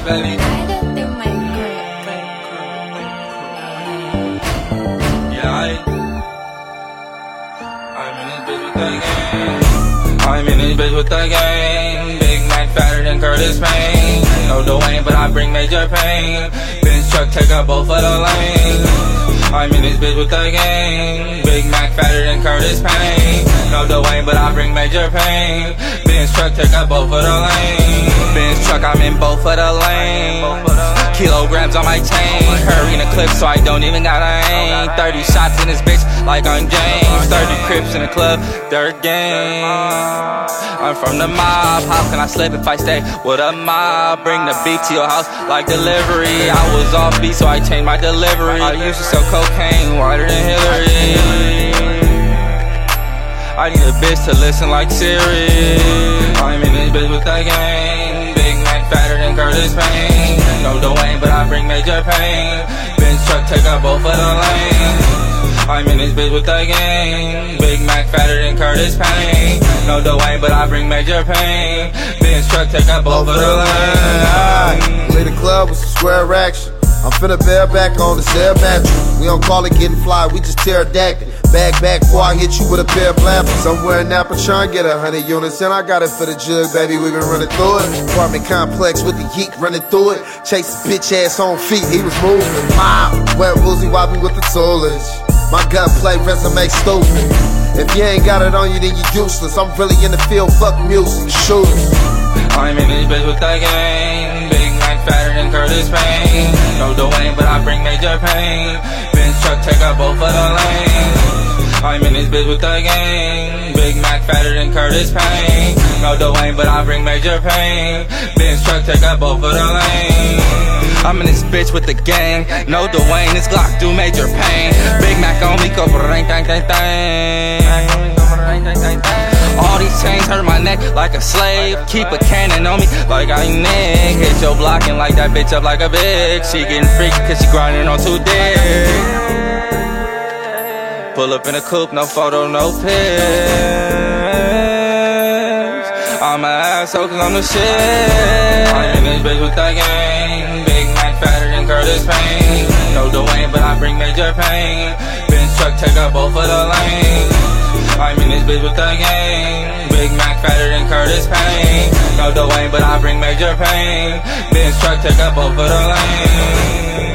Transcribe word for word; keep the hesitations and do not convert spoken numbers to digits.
baby. Yeah, I, I'm in this bitch with that gang. I'm in this bitch with that gang. Big Mac fatter than Curtis Payne. No Dwayne, but I bring major pain. Benz truck take up both of the lanes. I'm in this bitch with that gang. Big Mac fatter than Curtis Payne. No Dwayne, but I bring major pain. Benz truck take up both of the lanes. Benz truck, I'm in both of the lanes. Kilograms on my chain. Hurry in the clip so I don't even gotta aim. Thirty shots in this bitch like I'm James. Thirty crips in the club, third game. I'm from the mob, how can I slip if I stay with a mob? Bring the beat to your house like delivery. I was off beat so I changed my delivery. I used to sell cocaine wider than Hillary. I need a bitch to listen like Siri. I'm in this bitch with that gang. Big Mac fatter than Curtis Payne. No Dwayne, but I bring major pain. Benz truck take up both of the lanes. I'm in this bitch with that gang. Big Mac fatter than Curtis Payne. No Dwayne, but I bring major pain. Benz truck take up both of the lanes. Play the club with some square action. I'm finna bear back on the cell mattress. We don't call it getting fly, we just pterodactyl. Back back before I hit you with a pair of blampers. Somewhere in Napa trying to get a hundred units, and I got it for the jug, baby. We been running through it. Apartment complex with the yeet running through it. Chase his bitch ass on feet, he was moving. Wow, wet woozy wobbly with the toolage. My gunplay resume stupid. If you ain't got it on you, then you useless. I'm really in the field, fuck music, shooters. I'm in this bitch with that gang. Big Mac fatter than Curtis Payne. No Dwayne, but I bring major pain. Benz truck take up both of the lanes. I'm in this bitch with that gang. Big Mac fatter than Curtis Payne. No Dwayne, but I bring major pain. Benz truck take up both of the lanes. I'm in this bitch with the gang. No Dwayne, this Glock do major pain. Big Mac on me, go bang bang bang bang. All these chains hurt my neck like a slave. Keep a cannon on me like I Nick. Hit your blocking like that bitch up like a bitch. She getting freaky cause she grinding on two dicks. Pull up in a coupe, no photo, no pics. I'm an asshole cause I'm the shit. I'm in this bitch with that gang. Big Mac fatter than Curtis Payne. No Dwayne, but I bring major pain. Benz truck take up both of the lanes. I'm in this bitch with that gang. Big Mac fatter than Curtis Payne. No Dwayne, but I bring major pain. Benz truck take up both of the lanes.